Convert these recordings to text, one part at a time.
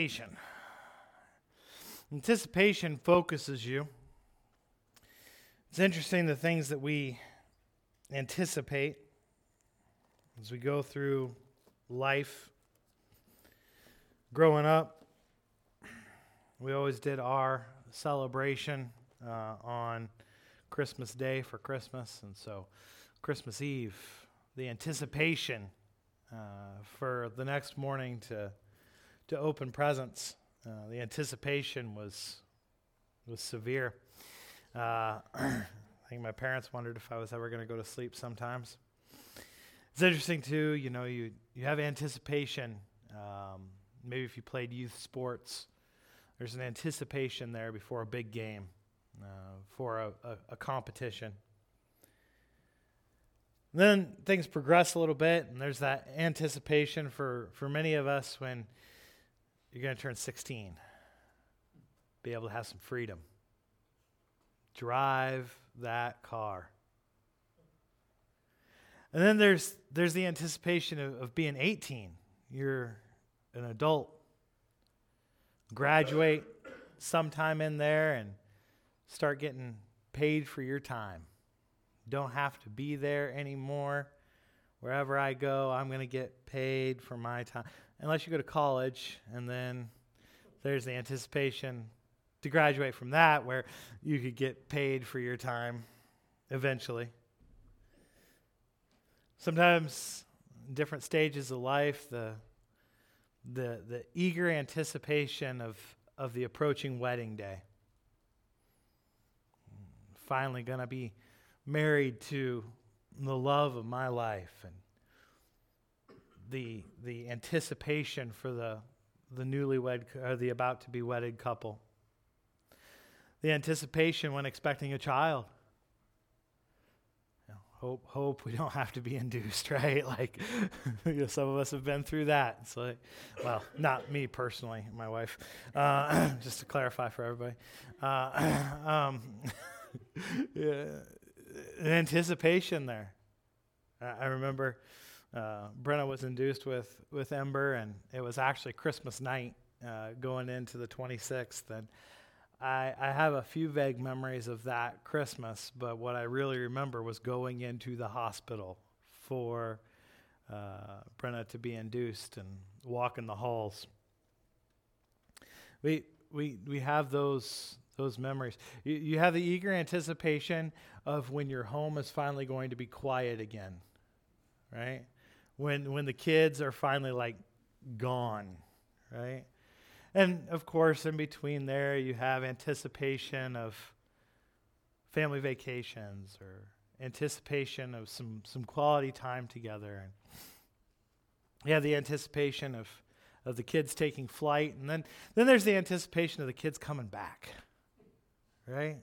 Anticipation focuses you. It's interesting the things that we anticipate as we go through life. Growing up, we always did our celebration on Christmas Day for Christmas, and so Christmas Eve, the anticipation for the next morning to open presents. The anticipation was severe. I think my parents wondered if I was ever going to go to sleep sometimes. It's interesting too, you have anticipation. Maybe if you played youth sports, there's an anticipation there before a big game, for a competition. Then things progress a little bit, and there's that anticipation for many of us when you're going to turn 16, be able to have some freedom, drive that car. And then there's the anticipation of being 18. You're an adult, graduate sometime in there and start getting paid for your time. Don't have to be there anymore. Wherever I go, I'm going to get paid for my time. Unless you go to college, and then there's the anticipation to graduate from that where you could get paid for your time eventually. Sometimes in different stages of life, the eager anticipation of the approaching wedding day. Finally going to be married to the love of my life, and the anticipation for the newlywed or the about to be wedded couple. The anticipation when expecting a child. Hope we don't have to be induced, right? Like, some of us have been through that. It's like, well, not me personally, my wife. Just to clarify for everybody. Yeah, an anticipation there. I remember Brenna was induced with Ember, and it was actually Christmas night going into the 26th. And I have a few vague memories of that Christmas, but what I really remember was going into the hospital for Brenna to be induced and walking the halls. We have those memories. You have the eager anticipation of when your home is finally going to be quiet again, right? When the kids are finally gone, right? And of course, in between there, you have anticipation of family vacations or anticipation of some quality time together. And you have the anticipation of the kids taking flight, and then there's the anticipation of the kids coming back, right?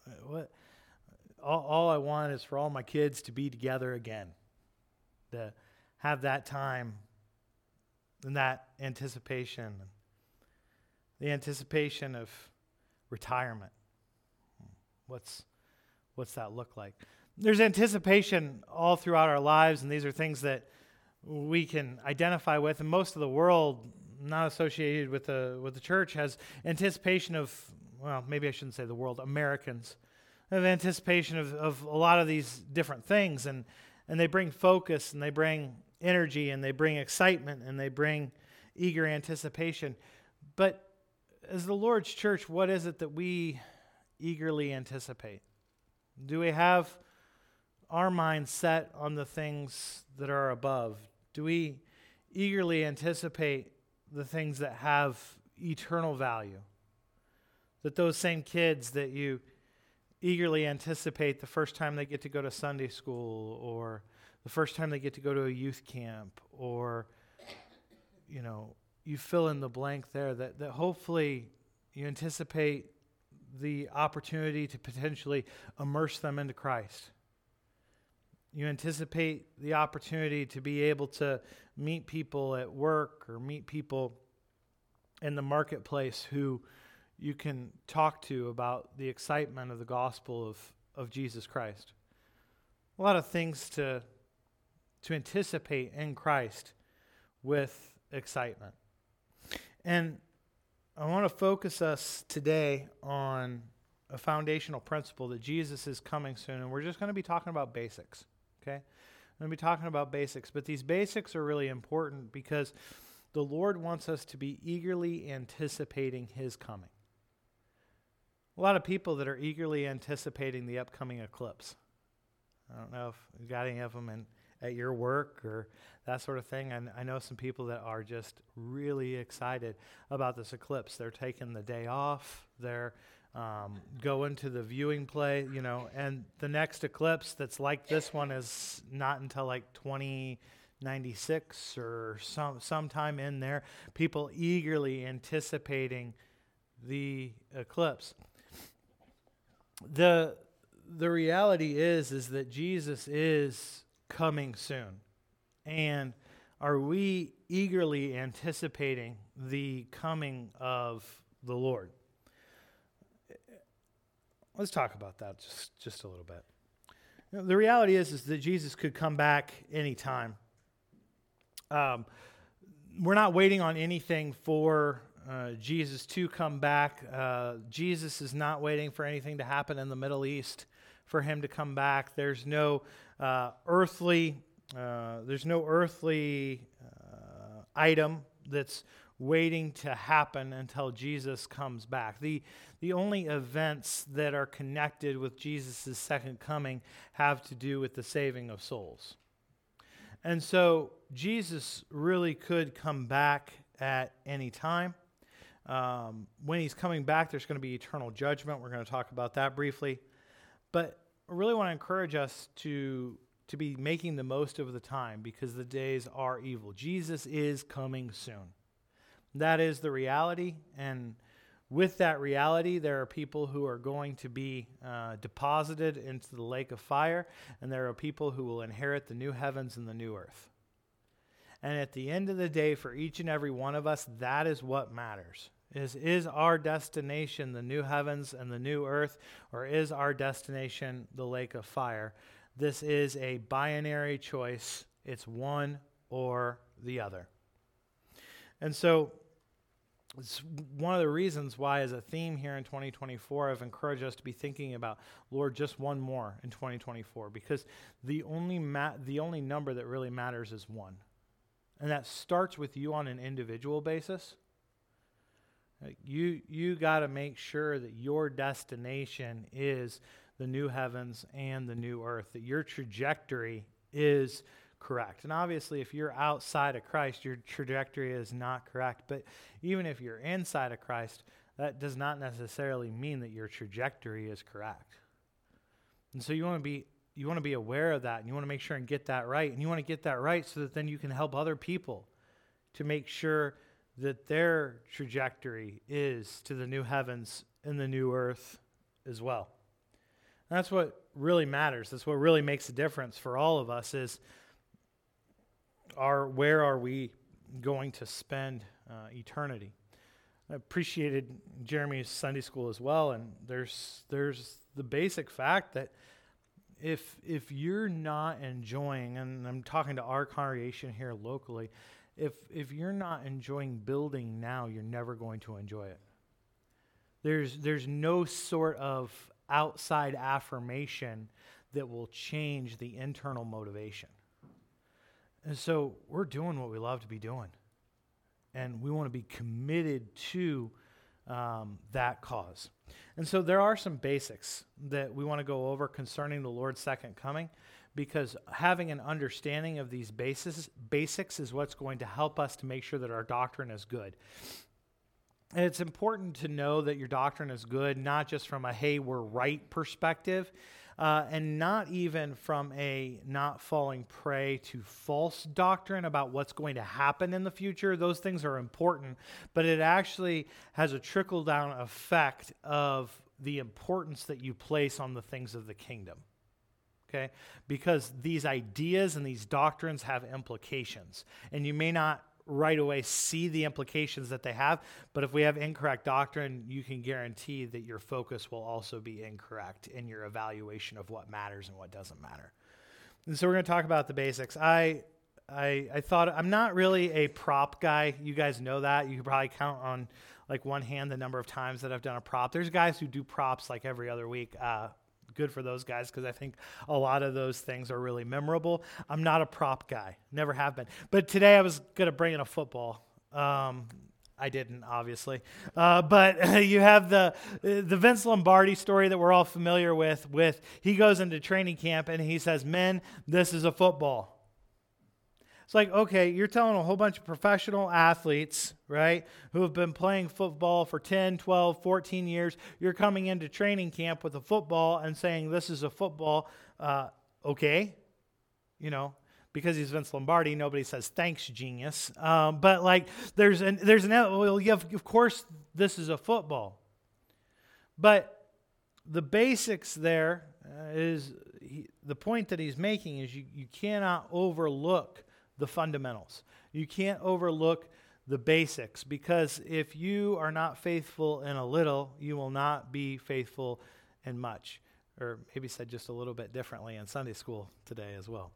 All I want is for all my kids to be together again, to have that time and that anticipation. The anticipation of retirement. What's that look like? There's anticipation all throughout our lives, and these are things that we can identify with. And most of the world, not associated with the church, has anticipation of, well, maybe I shouldn't say the world, Americans have anticipation of a lot of these different things, and they bring focus, and they bring energy, and they bring excitement, and they bring eager anticipation. But as the Lord's church, what is it that we eagerly anticipate? Do we have our mind set on the things that are above? Do we eagerly anticipate the things that have eternal value? That those same kids that you eagerly anticipate the first time they get to go to Sunday school, or the first time they get to go to a youth camp, or, you fill in the blank there, that hopefully you anticipate the opportunity to potentially immerse them into Christ. You anticipate the opportunity to be able to meet people at work or meet people in the marketplace who you can talk to about the excitement of the gospel of Jesus Christ. A lot of things to anticipate in Christ with excitement. And I want to focus us today on a foundational principle that Jesus is coming soon, and we're just going to be talking about basics, okay? I'm going to be talking about basics, but these basics are really important because the Lord wants us to be eagerly anticipating his coming. A lot of people that are eagerly anticipating the upcoming eclipse. I don't know if you got any of them at your work or that sort of thing. And I know some people that are just really excited about this eclipse. They're taking the day off. They're going to the viewing play, and the next eclipse that's like this one is not until like 2096 or sometime in there. People eagerly anticipating the eclipse. The reality is that Jesus is coming soon. And are we eagerly anticipating the coming of the Lord? Let's talk about that just a little bit. The reality is that Jesus could come back anytime. We're not waiting on anything for Jesus to come back. Jesus is not waiting for anything to happen in the Middle East for him to come back. There's no earthly item that's waiting to happen until Jesus comes back. The only events that are connected with Jesus' second coming have to do with the saving of souls. And so Jesus really could come back at any time. When he's coming back, there's going to be eternal judgment. We're going to talk about that briefly. But I really want to encourage us to be making the most of the time because the days are evil. Jesus is coming soon. That is the reality, and with that reality, there are people who are going to be deposited into the lake of fire, and there are people who will inherit the new heavens and the new earth. And at the end of the day, for each and every one of us, that is what matters. Is our destination the new heavens and the new earth, or is our destination the lake of fire? This is a binary choice. It's one or the other. And so it's one of the reasons why, as a theme here in 2024, I've encouraged us to be thinking about, Lord, just one more in 2024, because the only number that really matters is one. And that starts with you on an individual basis. Like you got to make sure that your destination is the new heavens and the new earth, that your trajectory is correct. And obviously, if you're outside of Christ, your trajectory is not correct. But even if you're inside of Christ, that does not necessarily mean that your trajectory is correct. And so you want to be aware of that, and you want to make sure and get that right. And you want to get that right so that then you can help other people to make sure that their trajectory is to the new heavens and the new earth as well. And that's what really matters. That's what really makes a difference for all of us is where are we going to spend eternity? I appreciated Jeremy's Sunday school as well, and there's the basic fact that if you're not enjoying, and I'm talking to our congregation here locally, if you're not enjoying building now, you're never going to enjoy it. There's no sort of outside affirmation that will change the internal motivation. And so we're doing what we love to be doing. And we want to be committed to that cause. And so there are some basics that we want to go over concerning the Lord's second coming, because having an understanding of these basics is what's going to help us to make sure that our doctrine is good. And it's important to know that your doctrine is good, not just from a, hey, we're right perspective, and not even from a not falling prey to false doctrine about what's going to happen in the future. Those things are important, but it actually has a trickle-down effect of the importance that you place on the things of the kingdom. Okay? Because these ideas and these doctrines have implications, and you may not right away see the implications that they have, but if we have incorrect doctrine, you can guarantee that your focus will also be incorrect in your evaluation of what matters and what doesn't matter. And so we're going to talk about the basics. I thought, I'm not really a prop guy. You guys know that. You can probably count on like one hand the number of times that I've done a prop. There's guys who do props like every other week. Good for those guys, because I think a lot of those things are really memorable. I'm not a prop guy, never have been. But today I was going to bring in a football. I didn't, obviously. But you have the Vince Lombardi story that we're all familiar with. He goes into training camp and he says, "Men, this is a football." It's like, okay, you're telling a whole bunch of professional athletes, right, who have been playing football for 10, 12, 14 years. You're coming into training camp with a football and saying, "This is a football." Okay, because he's Vince Lombardi, nobody says thanks, genius. But like, of course, this is a football. But the basics there the point that he's making is you cannot overlook the fundamentals. You can't overlook the basics, because if you are not faithful in a little, you will not be faithful in much. Or maybe said just a little bit differently in Sunday school today as well.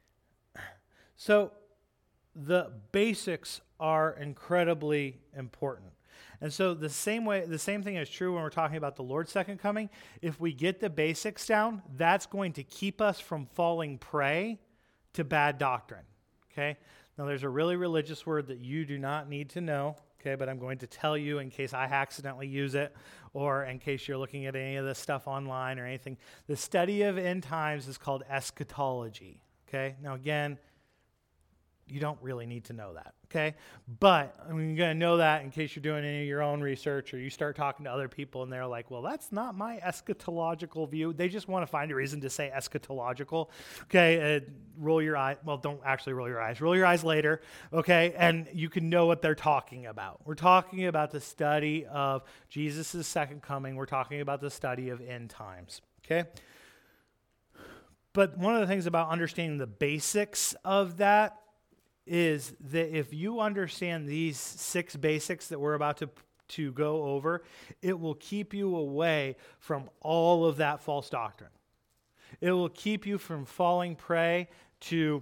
So the basics are incredibly important. And so the same thing is true when we're talking about the Lord's second coming. If we get the basics down, that's going to keep us from falling prey to bad doctrine. Okay? Now there's a really religious word that you do not need to know, okay, but I'm going to tell you in case I accidentally use it, or in case you're looking at any of this stuff online or anything. The study of end times is called eschatology. Okay? Now again, you don't really need to know that, okay? But you're going to know that in case you're doing any of your own research, or you start talking to other people and they're like, "Well, that's not my eschatological view." They just want to find a reason to say eschatological, okay? Roll your eye. Well, don't actually roll your eyes. Roll your eyes later, okay? And you can know what they're talking about. We're talking about the study of Jesus' second coming. We're talking about the study of end times, okay? But one of the things about understanding the basics of that is that if you understand these 6 basics that we're about to go over, it will keep you away from all of that false doctrine. It will keep you from falling prey to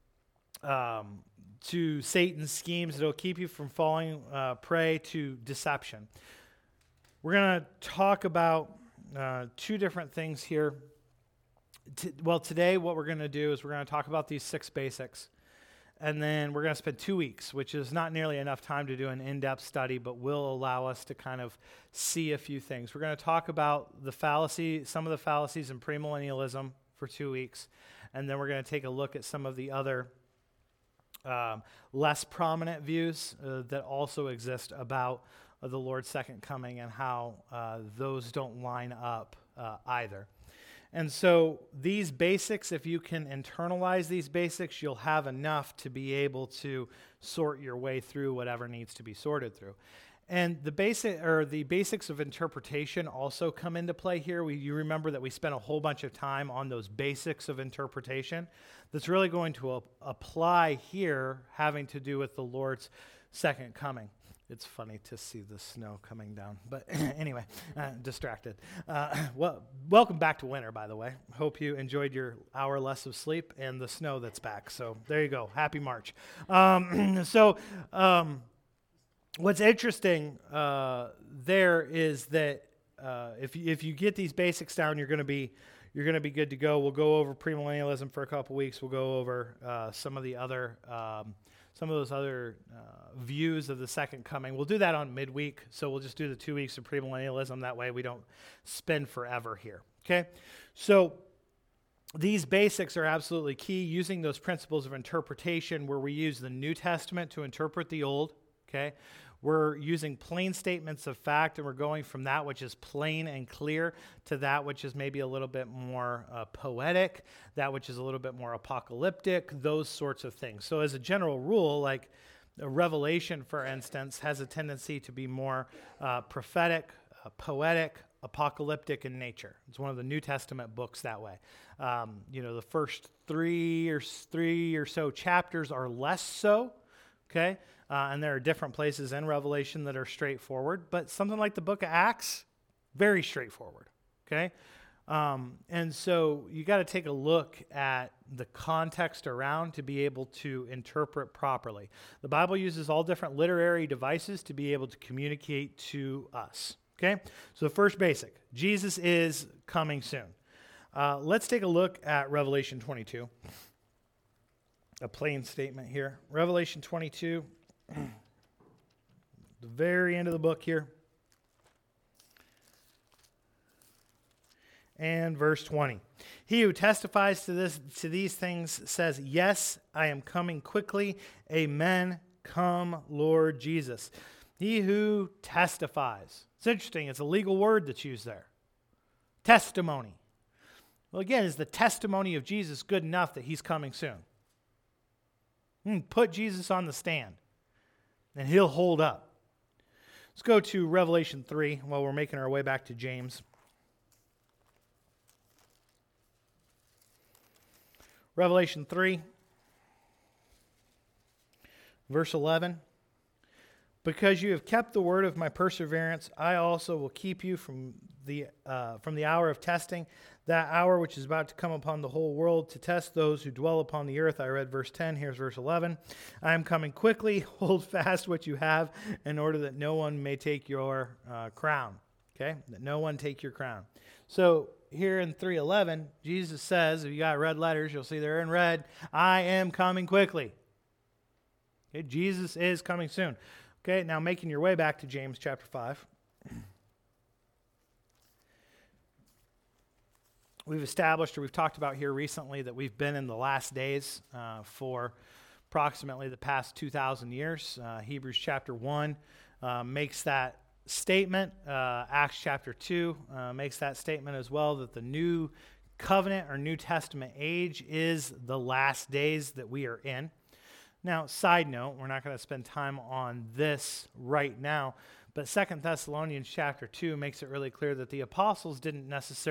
Satan's schemes. It'll keep you from falling prey to deception. We're going to talk about 2 different things here. Today what we're going to do is we're going to talk about these 6 basics. And then we're going to spend 2 weeks, which is not nearly enough time to do an in-depth study, but will allow us to kind of see a few things. We're going to talk about some of the fallacies in premillennialism for 2 weeks. And then we're going to take a look at some of the other less prominent views that also exist about the Lord's second coming, and how those don't line up either. And so these basics, if you can internalize these basics, you'll have enough to be able to sort your way through whatever needs to be sorted through. And the basics of interpretation also come into play here. You remember that we spent a whole bunch of time on those basics of interpretation. That's really going to apply here, having to do with the Lord's second coming. It's funny to see the snow coming down. But anyway, distracted. Welcome back to winter, by the way. Hope you enjoyed your hour less of sleep and the snow that's back. So there you go. Happy March. What's interesting there is that if you get these basics down, you're going to be good to go. We'll go over premillennialism for a couple weeks. We'll go over some of those other views of the second coming. We'll do that on midweek, so we'll just do the 2 weeks of premillennialism. That way we don't spend forever here, okay? So these basics are absolutely key, using those principles of interpretation where we use the New Testament to interpret the Old, okay? We're using plain statements of fact, and we're going from that which is plain and clear to that which is maybe a little bit more poetic, that which is a little bit more apocalyptic, those sorts of things. So as a general rule, like a Revelation, for instance, has a tendency to be more prophetic, poetic, apocalyptic in nature. It's one of the New Testament books that way. The first three or so chapters are less so, okay? And there are different places in Revelation that are straightforward, but something like the book of Acts, very straightforward, okay? And so you got to take a look at the context around to be able to interpret properly. The Bible uses all different literary devices to be able to communicate to us. Okay? So the first basic, Jesus is coming soon. Let's take a look at Revelation 22. A plain statement here. Revelation 22, the very end of the book here. And verse 20. He who testifies to these things says, "Yes, I am coming quickly. Amen. Come, Lord Jesus." He who testifies. It's interesting. It's a legal word that's used there. Testimony. Well, again, is the testimony of Jesus good enough that he's coming soon? Put Jesus on the stand, and he'll hold up. Let's go to Revelation 3 while we're making our way back to James. Revelation 3, verse 11. Because you have kept the word of my perseverance, I also will keep you from the hour of testing, that hour which is about to come upon the whole world to test those who dwell upon the earth. I read verse 10. Here's verse 11. I am coming quickly. Hold fast what you have, in order that no one may take your crown. Okay? That no one take your crown. So here in 3:11, Jesus says, if you got red letters, you'll see they're in red, I am coming quickly. Okay? Jesus is coming soon. Okay, now making your way back to James chapter 5. We've established, or we've talked about here recently, that we've been in the last days for approximately the past 2,000 years. Hebrews chapter 1 makes that statement. Acts chapter 2 makes that statement as well, that the new covenant or New Testament age is the last days that we are in. Now, side note, we're not going to spend time on this right now, but 2 Thessalonians chapter 2 makes it really clear that the apostles didn't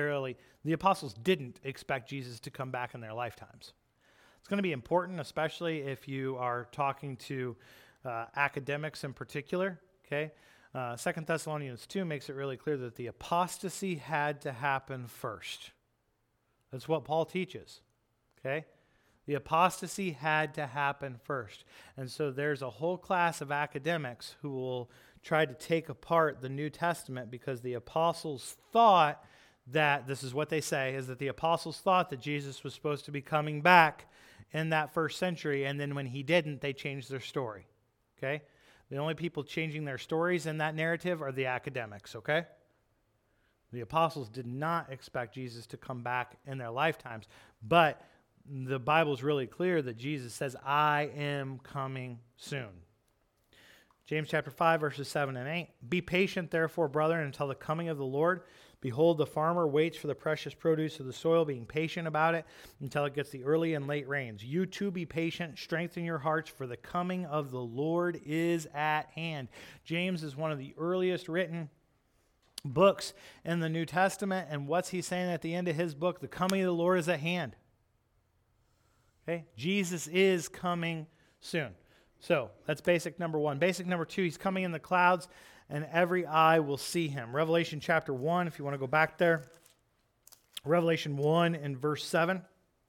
expect Jesus to come back in their lifetimes. It's going to be important, especially if you are talking to academics in particular, okay? 2 Thessalonians 2 makes it really clear that the apostasy had to happen first. That's what Paul teaches, okay? The apostasy had to happen first. And so there's a whole class of academics who will try to take apart the New Testament because the apostles thought that, this is what they say, is that the apostles thought that Jesus was supposed to be coming back in that first century, and then when he didn't, they changed their story. Okay? The only people changing their stories in that narrative are the academics, okay? The apostles did not expect Jesus to come back in their lifetimes, but the Bible's really clear that Jesus says, I am coming soon. James chapter 5, verses 7 and 8. Be patient, therefore, brethren, until the coming of the Lord. Behold, the farmer waits for the precious produce of the soil, being patient about it until it gets the early and late rains. You too be patient, strengthen your hearts, for the coming of the Lord is at hand. James is one of the earliest written books in the New Testament, and what's he saying at the end of his book? The coming of the Lord is at hand. Okay? Jesus is coming soon. So that's basic number one. Basic number two, he's coming in the clouds, and every eye will see him. Revelation chapter 1, if you want to go back there. Revelation 1 and verse 7.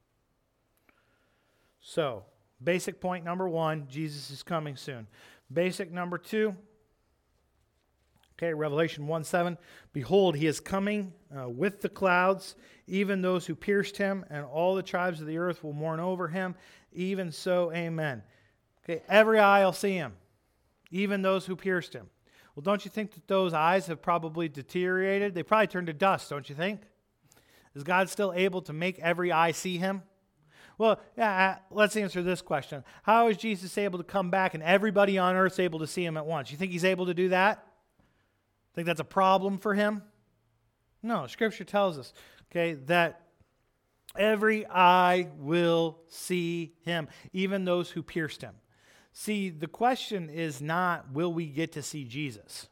So, basic point number one, Jesus is coming soon. Basic number two, okay, Revelation 1:7. Behold, he is coming with the clouds, even those who pierced him, and all the tribes of the earth will mourn over him. Even so, amen. Okay, every eye will see him, even those who pierced him. Well, don't you think that those eyes have probably deteriorated? They probably turned to dust, don't you think? Is God still able to make every eye see him? Well, yeah, let's answer this question. How is Jesus able to come back and everybody on earth is able to see him at once? You think he's able to do that? Think that's a problem for him? No, Scripture tells us, okay, that every eye will see him, even those who pierced him. See, the question is not, will we get to see Jesus?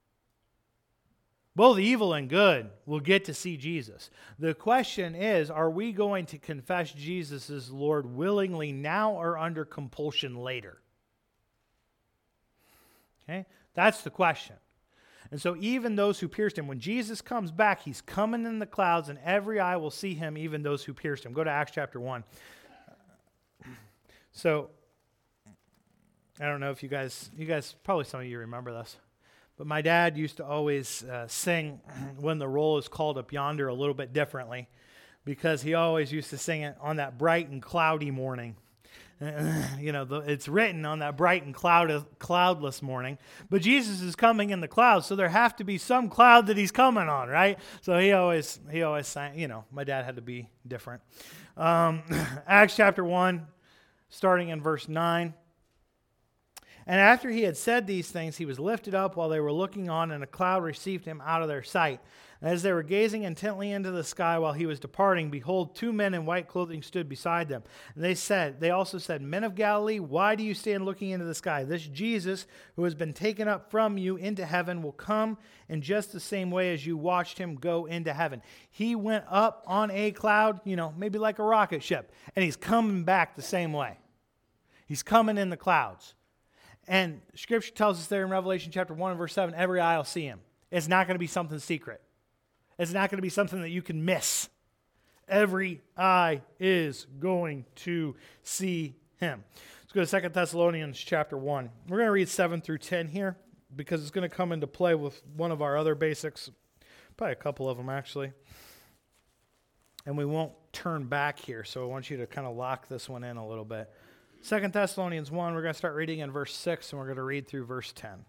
Both evil and good will get to see Jesus. The question is, are we going to confess Jesus as Lord willingly now or under compulsion later? Okay, that's the question. And so even those who pierced him, when Jesus comes back, he's coming in the clouds, and every eye will see him, even those who pierced him. Go to Acts chapter 1. So, I don't know if you guys, probably some of you remember this, but my dad used to always sing When the Roll is Called Up Yonder a little bit differently, because he always used to sing it on that bright and cloudy morning. It's written on that bright and cloudless morning, but Jesus is coming in the clouds, so there have to be some cloud that he's coming on, right? So he always sang, my dad had to be different. Acts chapter 1, starting in verse 9. And after he had said these things, he was lifted up while they were looking on, and a cloud received him out of their sight. And as they were gazing intently into the sky while he was departing, behold, 2 men in white clothing stood beside them. And they also said, Men of Galilee, why do you stand looking into the sky? This Jesus, who has been taken up from you into heaven, will come in just the same way as you watched him go into heaven. He went up on a cloud, maybe like a rocket ship, and he's coming back the same way. He's coming in the clouds. And Scripture tells us there in Revelation chapter 1 and verse 7, every eye will see him. It's not going to be something secret. It's not going to be something that you can miss. Every eye is going to see him. Let's go to 2 Thessalonians chapter 1. We're going to read 7 through 10 here because it's going to come into play with one of our other basics, probably a couple of them actually. And we won't turn back here, so I want you to kind of lock this one in a little bit. 2 Thessalonians 1, we're going to start reading in verse 6, and we're going to read through verse 10.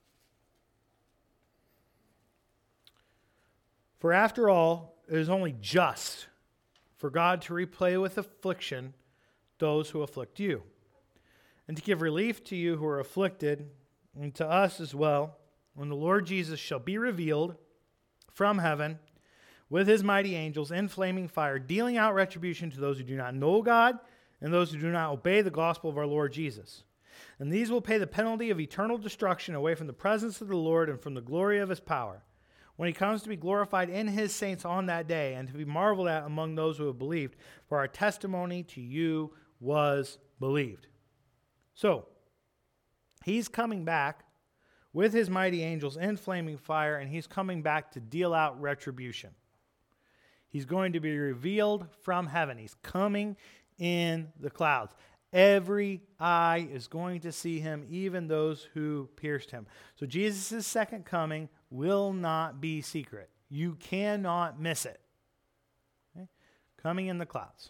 For after all, it is only just for God to repay with affliction those who afflict you, and to give relief to you who are afflicted, and to us as well, when the Lord Jesus shall be revealed from heaven with his mighty angels in flaming fire, dealing out retribution to those who do not know God and those who do not obey the gospel of our Lord Jesus. And these will pay the penalty of eternal destruction away from the presence of the Lord and from the glory of his power, when he comes to be glorified in his saints on that day, and to be marveled at among those who have believed, for our testimony to you was believed. So, he's coming back with his mighty angels in flaming fire, and he's coming back to deal out retribution. He's going to be revealed from heaven. He's coming in the clouds. Every eye is going to see him, even those who pierced him. So Jesus' second coming will not be secret. You cannot miss it. Okay? Coming in the clouds.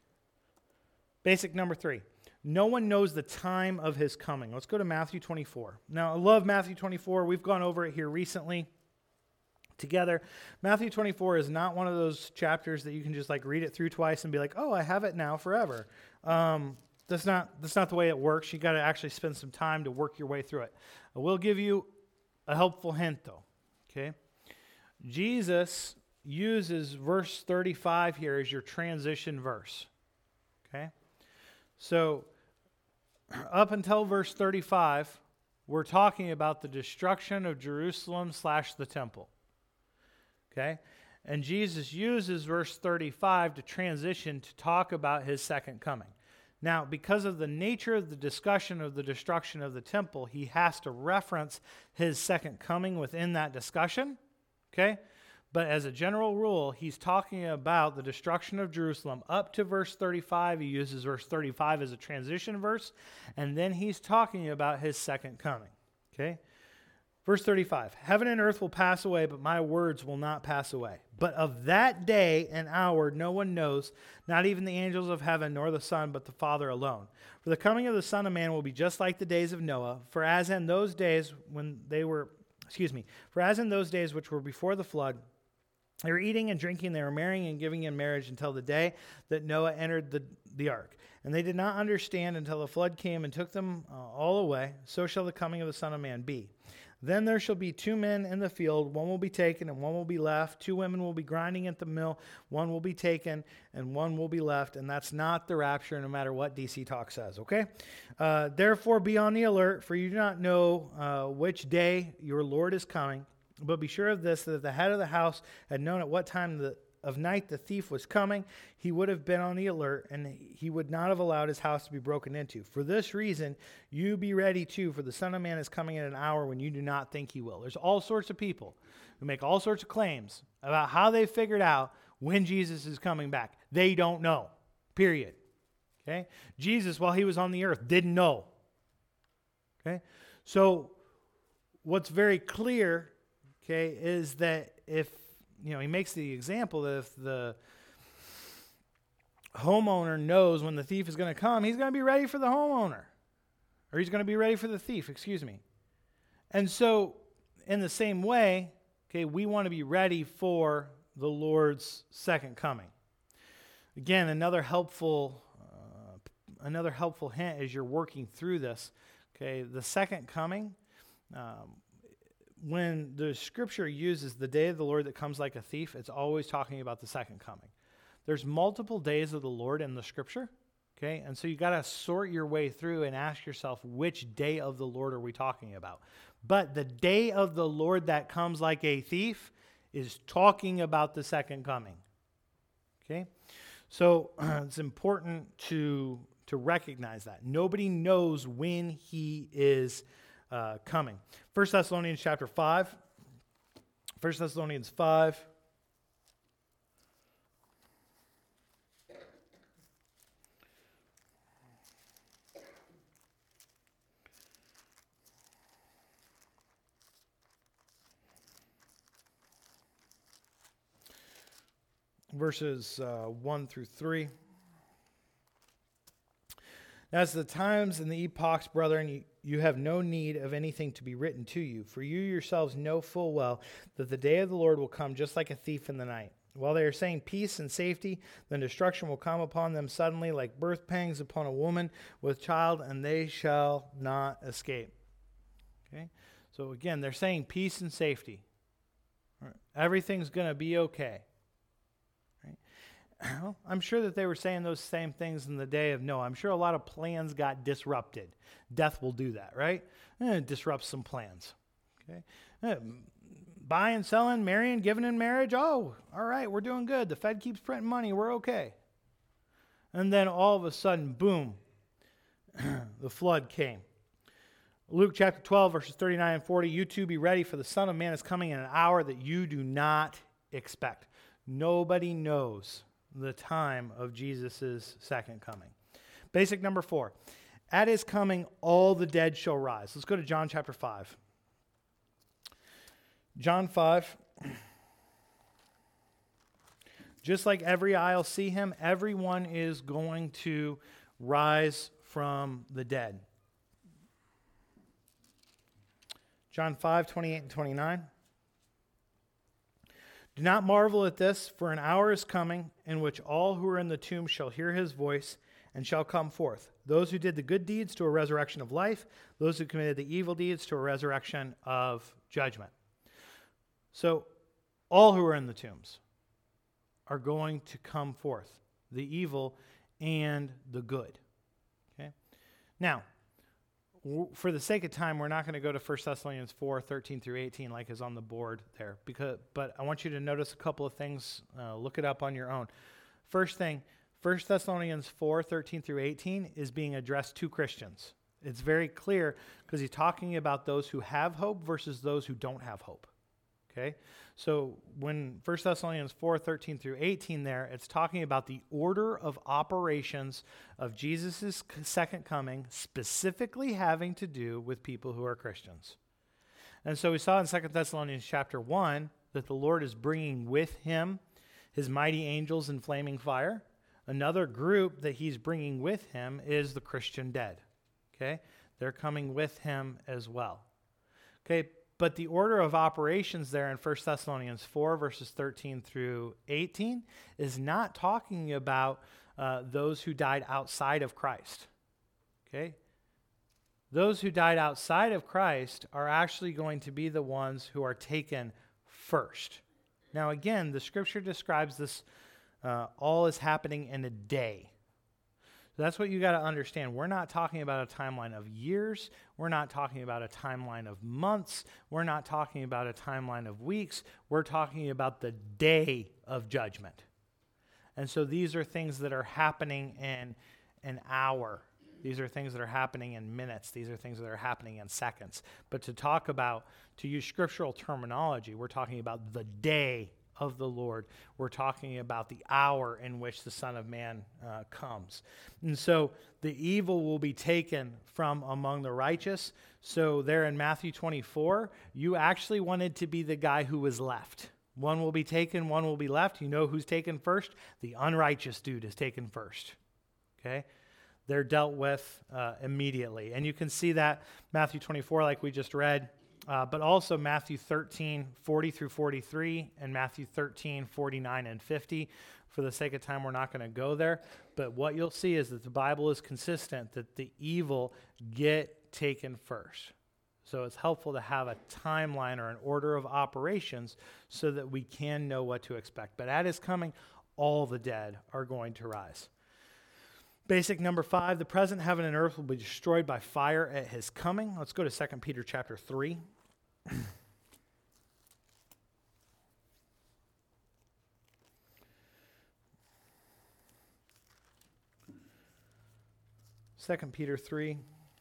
Basic number 3. No one knows the time of his coming. Let's go to Matthew 24. Now, I love Matthew 24. We've gone over it here recently together. Matthew 24 is not one of those chapters that you can just read it through twice and be like, oh, I have it now forever. That's not the way it works. You got to actually spend some time to work your way through it. I will give you a helpful hint, though. Okay, Jesus uses verse 35 here as your transition verse. Okay, so up until verse 35, we're talking about the destruction of Jerusalem / the temple. Okay, and Jesus uses verse 35 to transition to talk about his second coming. Now, because of the nature of the discussion of the destruction of the temple, he has to reference his second coming within that discussion, okay? But as a general rule, he's talking about the destruction of Jerusalem up to verse 35. He uses verse 35 as a transition verse, and then he's talking about his second coming, okay? Verse 35, heaven and earth will pass away, but my words will not pass away. But of that day and hour no one knows, not even the angels of heaven nor the Son, but the Father alone. For the coming of the Son of Man will be just like the days of Noah, for as in those days which were before the flood, they were eating and drinking, they were marrying and giving in marriage until the day that Noah entered the ark. And they did not understand until the flood came and took them all away. So shall the coming of the Son of Man be. Then there shall be 2 men in the field, one will be taken and one will be left. 2 women will be grinding at the mill, one will be taken and one will be left. And that's not the rapture, no matter what DC Talk says, okay? Therefore be on the alert, for you do not know which day your Lord is coming. But be sure of this, that if the head of the house had known at what time of night the thief was coming, he would have been on the alert, and he would not have allowed his house to be broken into. For this reason, you be ready too, for the Son of Man is coming at an hour when you do not think he will. There's all sorts of people who make all sorts of claims about how they figured out when Jesus is coming back. They don't know, period. Okay? Jesus, while he was on the earth, didn't know. Okay? So what's very clear, okay, is that if, he makes the example that if the homeowner knows when the thief is going to come, he's going to be ready for the homeowner. Or he's going to be ready for the thief, And so, in the same way, okay, we want to be ready for the Lord's second coming. Again, another helpful hint as you're working through this, okay, the second coming, when the scripture uses the day of the Lord that comes like a thief, it's always talking about the second coming. There's multiple days of the Lord in the scripture, okay, and so you got to sort your way through and ask yourself, which day of the Lord are we talking about? But the day of the Lord that comes like a thief is talking about the second coming, okay? So it's important to recognize that. Nobody knows when he is coming. 1 Thessalonians chapter 5. 1 Thessalonians 5. Verses 1 through 3. As the times and the epochs, brethren, you have no need of anything to be written to you, for you yourselves know full well that the day of the Lord will come just like a thief in the night. While they are saying peace and safety, then destruction will come upon them suddenly like birth pangs upon a woman with child, and they shall not escape. Okay? So again, they're saying peace and safety. Everything's going to be okay. Well, I'm sure that they were saying those same things in the day of Noah. I'm sure a lot of plans got disrupted. Death will do that, right? It disrupts some plans. Okay, buying, selling, marrying, giving in marriage. Oh, all right, we're doing good. The Fed keeps printing money. We're okay. And then all of a sudden, boom, the flood came. Luke chapter 12, verses 39 and 40. You too be ready, for the Son of Man is coming in an hour that you do not expect. Nobody knows the time of Jesus' second coming. Basic number 4. At his coming, all the dead shall rise. Let's go to John chapter 5. John 5. Just like every eye will see him, everyone is going to rise from the dead. John 5, 28 and 29. Do not marvel at this, for an hour is coming in which all who are in the tomb shall hear his voice and shall come forth. Those who did the good deeds to a resurrection of life, those who committed the evil deeds to a resurrection of judgment. So all who are in the tombs are going to come forth, the evil and the good. Okay? Now, for the sake of time, we're not going to go to 1 Thessalonians 4, 13 through 18 like is on the board there. But I want you to notice a couple of things. Look it up on your own. First thing, 1 Thessalonians 4, 13 through 18 is being addressed to Christians. It's very clear because he's talking about those who have hope versus those who don't have hope. Okay? So when 1 Thessalonians 4, 13 through 18 there, it's talking about the order of operations of Jesus' second coming, specifically having to do with people who are Christians. And so we saw in 2 Thessalonians chapter 1 that the Lord is bringing with him his mighty angels in flaming fire. Another group that he's bringing with him is the Christian dead. Okay? They're coming with him as well. Okay? But the order of operations there in 1 Thessalonians 4, verses 13 through 18, is not talking about those who died outside of Christ. Okay? Those who died outside of Christ are actually going to be the ones who are taken first. Now again, the scripture describes this all as happening in a day. So that's what you got to understand. We're not talking about a timeline of years. We're not talking about a timeline of months. We're not talking about a timeline of weeks. We're talking about the day of judgment. And so these are things that are happening in an hour. These are things that are happening in minutes. These are things that are happening in seconds. But to use scriptural terminology, we're talking about the day of the Lord. We're talking about the hour in which the Son of Man comes. And so the evil will be taken from among the righteous. So there in Matthew 24, you actually wanted to be the guy who was left. One will be taken, one will be left. You know who's taken first? The unrighteous dude is taken first. Okay? They're dealt with immediately. And you can see that Matthew 24, like we just read, but also Matthew 13, 40 through 43, and Matthew 13, 49 and 50. For the sake of time, we're not going to go there. But what you'll see is that the Bible is consistent that the evil get taken first. So it's helpful to have a timeline or an order of operations so that we can know what to expect. But at his coming, all the dead are going to rise. Basic number 5, the present heaven and earth will be destroyed by fire at his coming. Let's go to 2 Peter chapter 3. 2 Peter 3.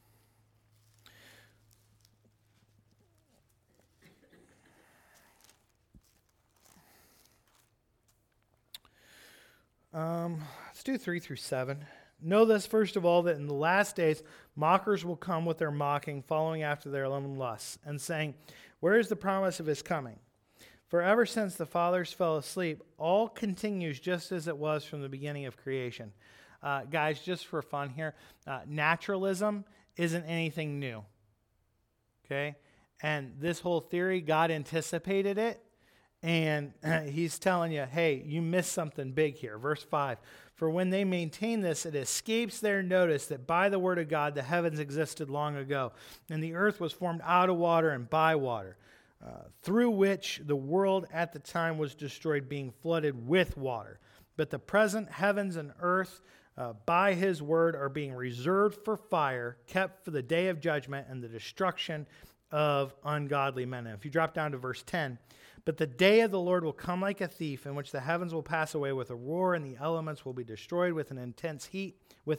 Let's do 3 through 7. Know this, first of all, that in the last days mockers will come with their mocking, following after their own lusts, and saying, where is the promise of his coming? For ever since the fathers fell asleep, all continues just as it was from the beginning of creation. Guys, just for fun here, naturalism isn't anything new. Okay? And this whole theory, God anticipated it. And he's telling you, hey, you missed something big here. Verse 5, for when they maintain this, it escapes their notice that by the word of God the heavens existed long ago, and the earth was formed out of water and by water, through which the world at the time was destroyed, being flooded with water. But the present heavens and earth by his word are being reserved for fire, kept for the day of judgment and the destruction of ungodly men. And if you drop down to verse 10, but the day of the Lord will come like a thief, in which the heavens will pass away with a roar, and the elements will be destroyed with intense heat,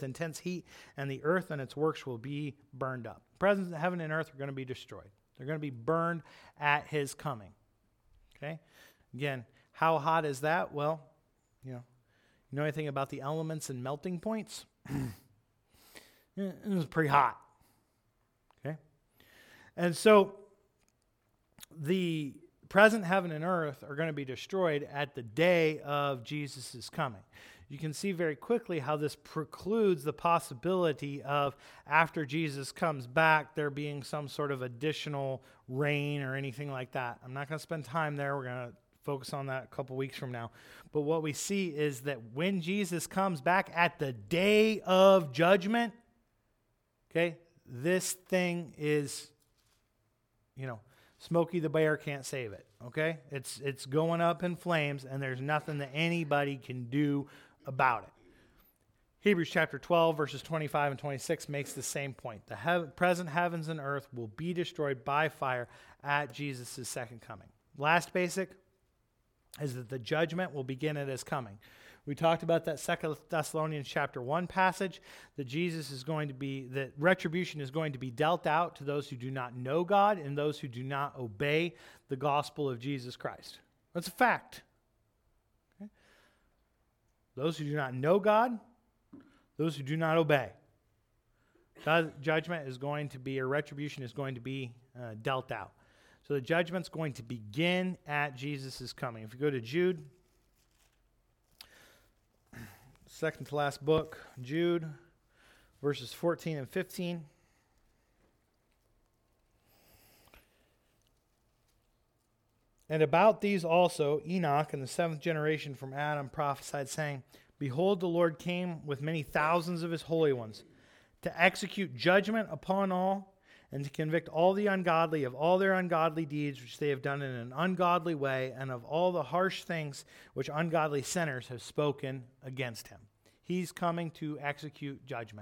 and the earth and its works will be burned up. Present heaven and earth are going to be destroyed. They're going to be burned at his coming. Okay? Again, how hot is that? Well, you know anything about the elements and melting points? It was pretty hot. Okay? And so the present heaven and earth are going to be destroyed at the day of Jesus' coming. You can see very quickly how this precludes the possibility of, after Jesus comes back, there being some sort of additional rain or anything like that. I'm not going to spend time there. We're going to focus on that a couple weeks from now. But what we see is that when Jesus comes back at the day of judgment, okay, this thing is, Smokey the Bear can't save it, okay? It's going up in flames, and there's nothing that anybody can do about it. Hebrews chapter 12, verses 25 and 26 makes the same point. The present heavens and earth will be destroyed by fire at Jesus' second coming. Last basic is that the judgment will begin at his coming. We talked about that 2 Thessalonians chapter 1 passage, that retribution is going to be dealt out to those who do not know God and those who do not obey the gospel of Jesus Christ. That's a fact. Okay? Those who do not know God, those who do not obey. God's judgment is going to be, or retribution is going to be dealt out. So the judgment's going to begin at Jesus' coming. If you go to Jude, second to last book, Jude, verses 14 and 15. And about these also, Enoch in the seventh generation from Adam prophesied, saying, behold, the Lord came with many thousands of his holy ones to execute judgment upon all and to convict all the ungodly of all their ungodly deeds which they have done in an ungodly way, and of all the harsh things which ungodly sinners have spoken against him. He's coming to execute judgment.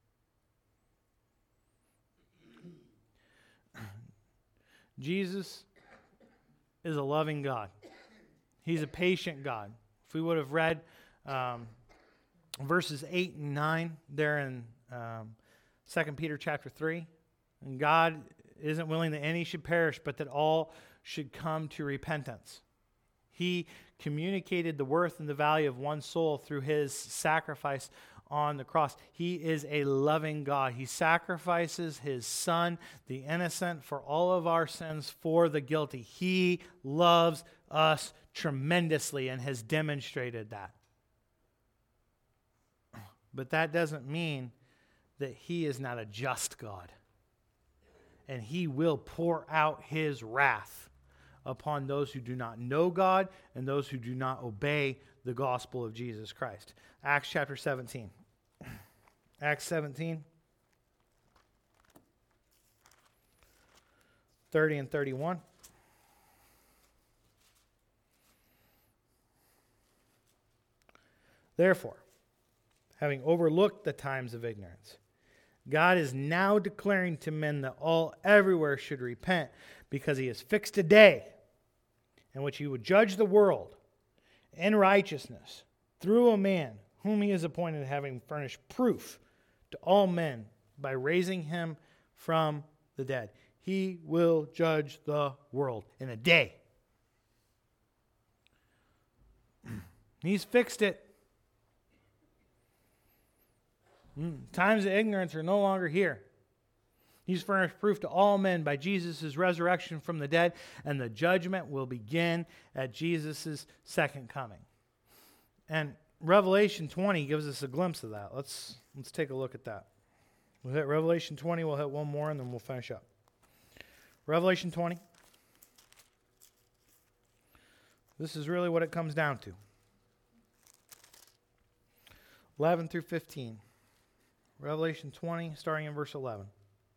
Jesus is a loving God. He's a patient God. If we would have read verses 8 and 9 there in 2 Peter chapter 3, and God isn't willing that any should perish, but that all should come to repentance. He communicated the worth and the value of one soul through his sacrifice on the cross. He is a loving God. He sacrifices his Son, the innocent, for all of our sins, for the guilty. He loves us tremendously and has demonstrated that. But that doesn't mean that he is not a just God. And he will pour out his wrath upon those who do not know God and those who do not obey the gospel of Jesus Christ. Acts chapter 17. Acts 17, 30 and 31. Therefore, having overlooked the times of ignorance, God is now declaring to men that all everywhere should repent, because he has fixed a day in which he would judge the world in righteousness through a man whom he has appointed, having furnished proof to all men by raising him from the dead. He will judge the world in a day. He's fixed it. Times of ignorance are no longer here. He's furnished proof to all men by Jesus' resurrection from the dead, and the judgment will begin at Jesus' second coming. And Revelation 20 gives us a glimpse of that. Let's take a look at that. We'll hit Revelation 20, we'll hit one more, and then we'll finish up. Revelation 20. This is really what it comes down to. 11 through 15. Revelation 20, starting in verse 11.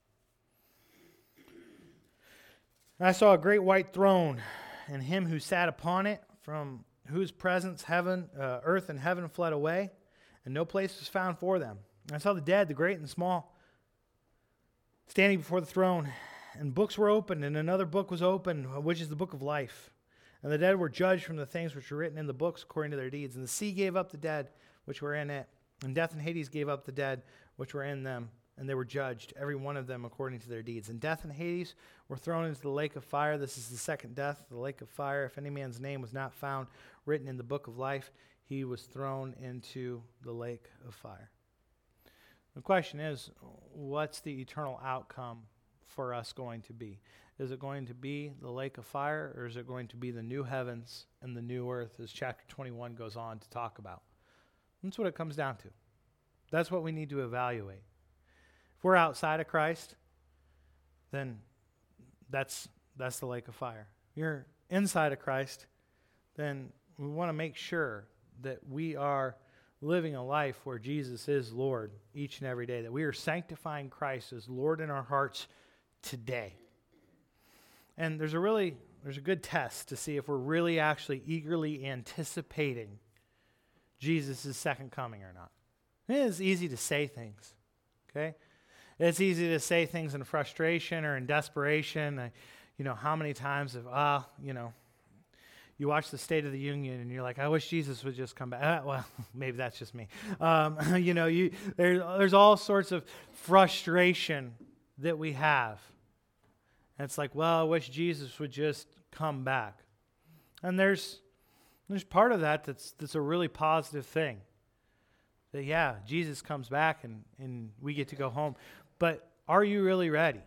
And I saw a great white throne, and him who sat upon it, from whose presence earth and heaven fled away, and no place was found for them. And I saw the dead, the great and small, standing before the throne, and books were opened, and another book was opened, which is the book of life. And the dead were judged from the things which were written in the books according to their deeds. And the sea gave up the dead which were in it, and death and Hades gave up the dead which were in them, and they were judged, every one of them according to their deeds. And death and Hades were thrown into the lake of fire. This is the second death, the lake of fire. If any man's name was not found written in the book of life, he was thrown into the lake of fire. The question is, what's the eternal outcome for us going to be? Is it going to be the lake of fire, or is it going to be the new heavens and the new earth, as chapter 21 goes on to talk about? That's what it comes down to. That's what we need to evaluate. If we're outside of Christ, then that's the lake of fire. If you're inside of Christ, then we want to make sure that we are living a life where Jesus is Lord each and every day, that we are sanctifying Christ as Lord in our hearts today. And there's a good test to see if we're really actually eagerly anticipating Jesus' second coming or not. It is easy to say things, okay? It's easy to say things in frustration or in desperation. How many times have, you watch the State of the Union and you're like, I wish Jesus would just come back. Well, maybe that's just me. There's all sorts of frustration that we have. And it's like, well, I wish Jesus would just come back. And there's part of that that's a really positive thing. That, yeah, Jesus comes back and we get to go home. But are you really ready?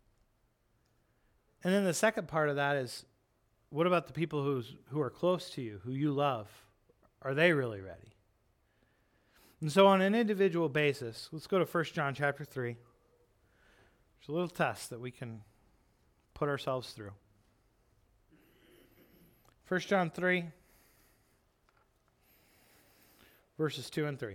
And then the second part of that is, what about the people who are close to you, who you love? Are they really ready? And so on an individual basis, let's go to 1 John chapter 3. There's a little test that we can put ourselves through. 1 John 3, verses 2 and 3.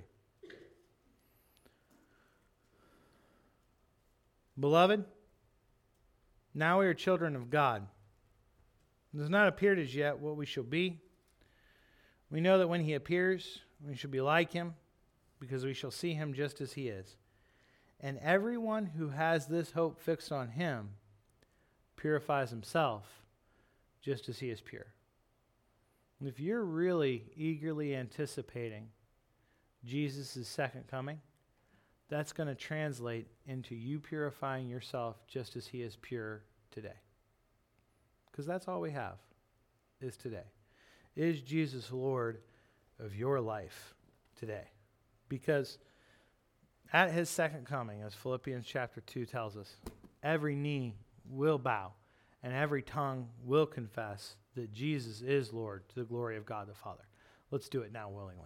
Beloved, now we are children of God. It has not appeared as yet what we shall be. We know that when he appears, we shall be like him, because we shall see him just as he is. And everyone who has this hope fixed on him purifies himself just as he is pure. And if you're really eagerly anticipating Jesus' second coming, that's going to translate into you purifying yourself just as he is pure today. Because that's all we have, is today. Is Jesus Lord of your life today? Because at his second coming, as Philippians chapter 2 tells us, every knee will bow and every tongue will confess that Jesus is Lord to the glory of God the Father. Let's do it now willingly.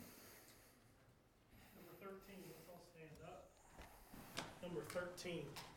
Number 13, let's all stand up. Number 13.